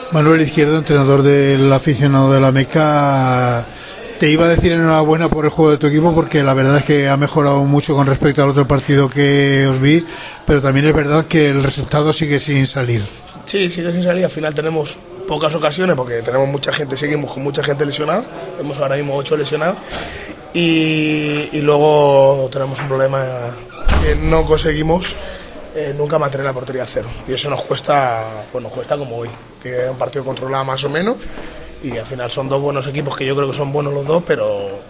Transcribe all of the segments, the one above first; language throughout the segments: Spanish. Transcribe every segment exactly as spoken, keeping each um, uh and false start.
Manuel Izquierdo, entrenador del aficionado de la Meca, te iba a decir enhorabuena por el juego de tu equipo, porque la verdad es que ha mejorado mucho con respecto al otro partido que os vi, pero también es verdad que el resultado sigue sin salir. Sí, sigue sin salir. Al final tenemos pocas ocasiones porque tenemos mucha gente, seguimos con mucha gente lesionada, tenemos ahora mismo ocho lesionados y, y luego tenemos un problema que no conseguimos eh, nunca mantener la portería a cero, y eso nos cuesta, pues nos cuesta como hoy, que es un partido controlado más o menos, y al final son dos buenos equipos que yo creo que son buenos los dos, pero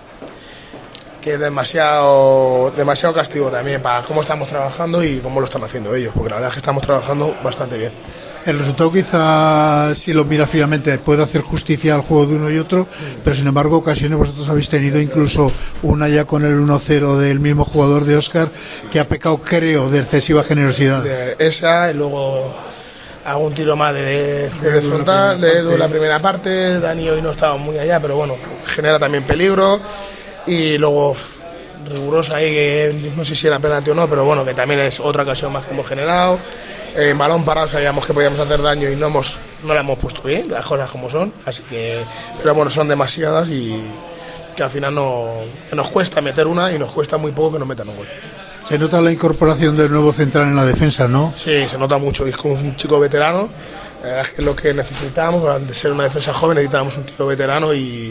que es demasiado demasiado castigo también para cómo estamos trabajando y cómo lo están haciendo ellos, porque la verdad es que estamos trabajando bastante bien. El resultado quizá, si lo miras fríamente, puede hacer justicia al juego de uno y otro, pero sin embargo ocasiones vosotros habéis tenido, incluso una ya con el uno cero del mismo jugador de Óscar, que ha pecado, creo, de excesiva generosidad. De esa, y luego hago un tiro más de, de, de frontal, de Edu en la primera parte. Dani hoy no estaba muy allá, pero bueno, genera también peligro. Y luego riguroso ahí, que no sé si era penalti o no, pero bueno, que también es otra ocasión más que hemos generado. En balón parado sabíamos que podíamos hacer daño y no hemos no la hemos puesto bien, las cosas como son, así que, pero bueno, son demasiadas y que al final no, nos cuesta meter una y nos cuesta muy poco que nos metan un gol. Se nota la incorporación del nuevo central en la defensa, ¿no? Sí, se nota mucho, es como un chico veterano, eh, es que es lo que necesitábamos, al ser una defensa joven necesitábamos un chico veterano y,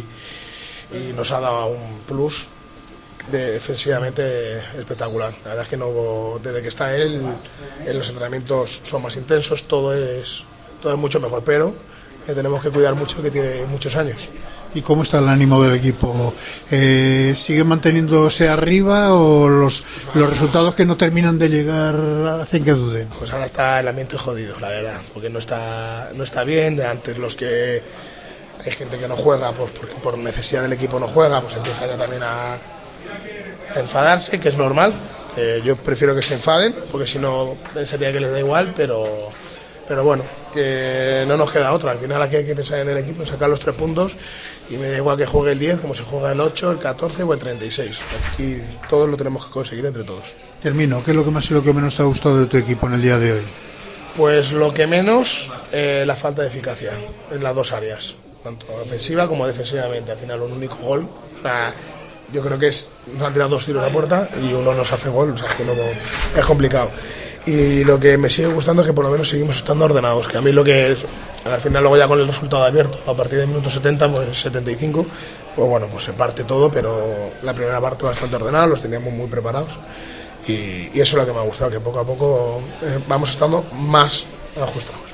y nos ha dado un plus de, defensivamente espectacular. La verdad es que no, desde que está él, en los entrenamientos son más intensos, todo es todo es mucho mejor, pero que tenemos que cuidar mucho, que tiene muchos años. ¿Y cómo está el ánimo del equipo? Eh, ¿Sigue manteniéndose arriba o los, los resultados que no terminan de llegar hacen que duden? Pues ahora está el ambiente jodido, la verdad, porque no está no está bien. De antes, los que hay gente que no juega, pues porque por necesidad del equipo no juega, pues empieza ya también a a enfadarse, que es normal. Eh, yo prefiero que se enfaden, porque si no pensaría que les da igual, pero pero bueno, que no nos queda otra. Al final aquí hay que pensar en el equipo, en sacar los tres puntos, y me da igual que juegue el diez como se juega el ocho, el catorce o el treinta y seis. Aquí todos lo tenemos que conseguir entre todos. Termino, ¿qué es lo que más y lo que menos te ha gustado de tu equipo en el día de hoy? Pues lo que menos, eh, la falta de eficacia en las dos áreas, tanto ofensiva como defensivamente. Al final un único gol, o sea, yo creo que es, nos han tirado dos tiros a puerta y uno nos hace gol, o sea, que no, es complicado. Y lo que me sigue gustando es que por lo menos seguimos estando ordenados, que a mí lo que es, al final luego ya con el resultado abierto, a partir del minuto setenta, pues setenta y cinco, pues bueno, pues se parte todo, pero la primera parte bastante ordenada, los teníamos muy preparados, y, y eso es lo que me ha gustado, que poco a poco eh, vamos estando más ajustados.